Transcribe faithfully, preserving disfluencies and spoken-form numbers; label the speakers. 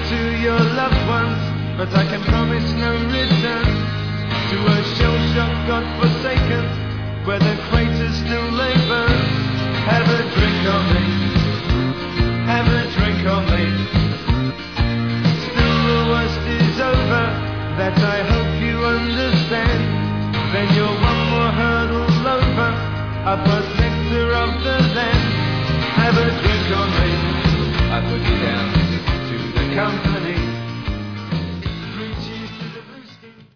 Speaker 1: to your loved ones, but I can promise no return to a shell-shock God-forsaken, where the craters still lay burn. Have a drink on me, have a drink on me. Still the worst is over, that I hope you understand. Then you're one more hurdle over, I was